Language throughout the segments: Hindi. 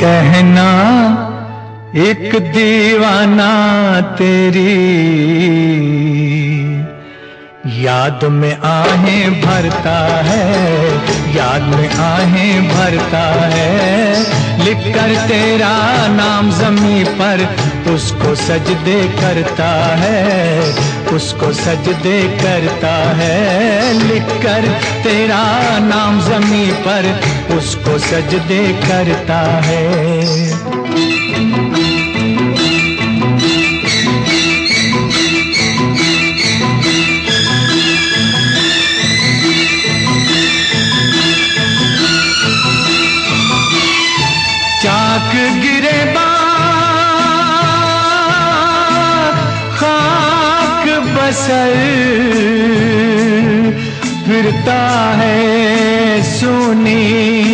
कहना एक दीवाना तेरी याद में आहें भरता है, याद में आहें भरता है। लिख कर तेरा नाम ज़मीं पर उसको सजदे करता है, उसको सजदे करता है। लिख कर तेरा नाम ज़मीं पर उसको सजदे करता है। चाक गिरेबा खाक बसर फिरता है सुनी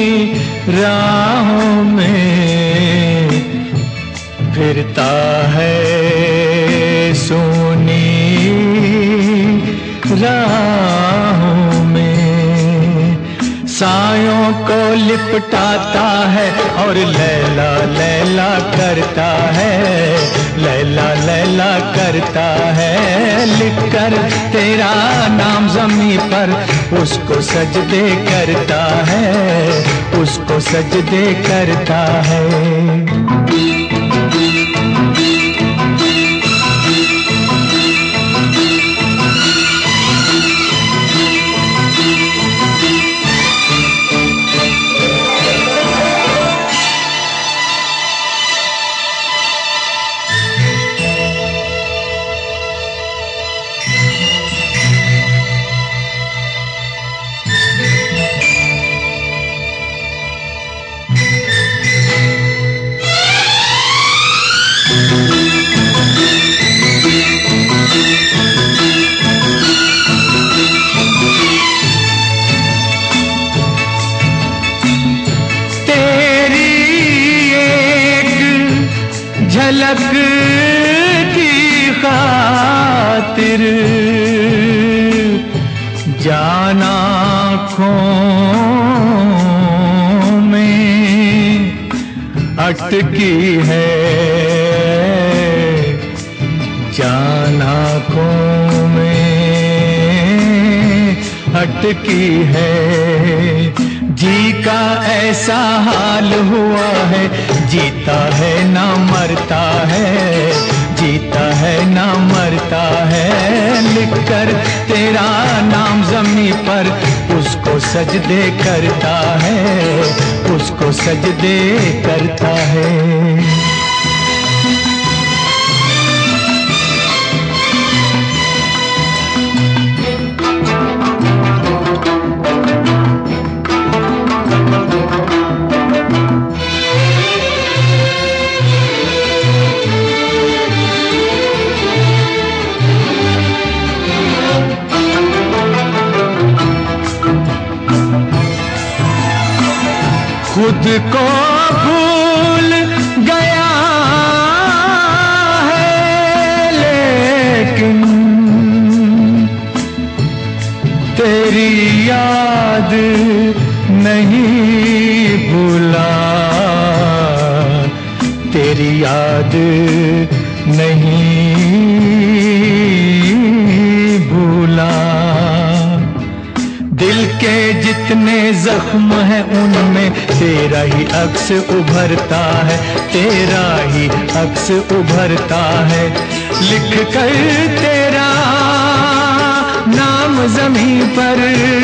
राहों में, फिरता है सुनी राहों में। सायों को लिपटाता है और लैला लैला करता है, लैला लैला करता है। लिख कर तेरा नाम ज़मीं पर उसको सजदे करता है, उसको सजदे करता है। झलक की खातिर जान आँखों में अटकी है, जान आँखों में अटकी है। जी का ऐसा हाल हुआ है, जीता है ना मरता है, जीता है ना मरता है। लिख कर तेरा नाम ज़मीं पर उसको सजदे करता है, उसको सजदे करता है। खुद को भूल गया है लेकिन तेरी याद नहीं भूला, तेरी याद नहीं भूला। दिल के जितने जख्म हैं उनमें तेरा ही अक्स उभरता है, तेरा ही अक्स उभरता है। लिख कर तेरा नाम ज़मीं पर,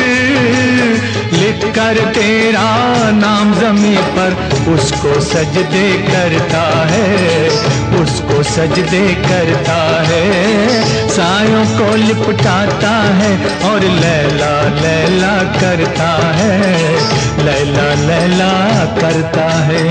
लिख कर तेरा नाम ज़मीं पर उसको सजदे करता है, उसको सजदे करता है। सायों को लिपटाता है और लैला लैला करता है, लैला लैला करता है।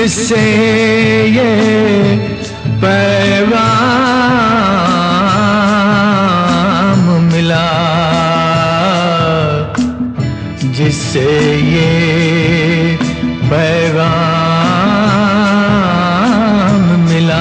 जिससे ये पैगाम मिला, जिससे ये पैगाम मिला।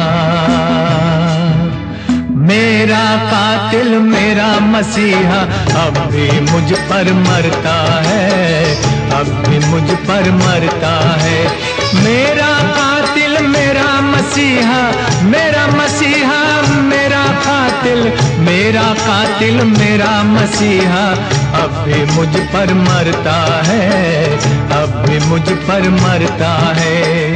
मेरा कातिल मेरा मसीहा अब भी मुझ पर मरता है, अब भी मुझ पर मरता है। मेरा कातिल मेरा मसीहा, मेरा मसीहा मेरा कातिल, मेरा कातिल मेरा मसीहा अब भी मुझ पर मरता है, अब भी मुझ पर मरता है।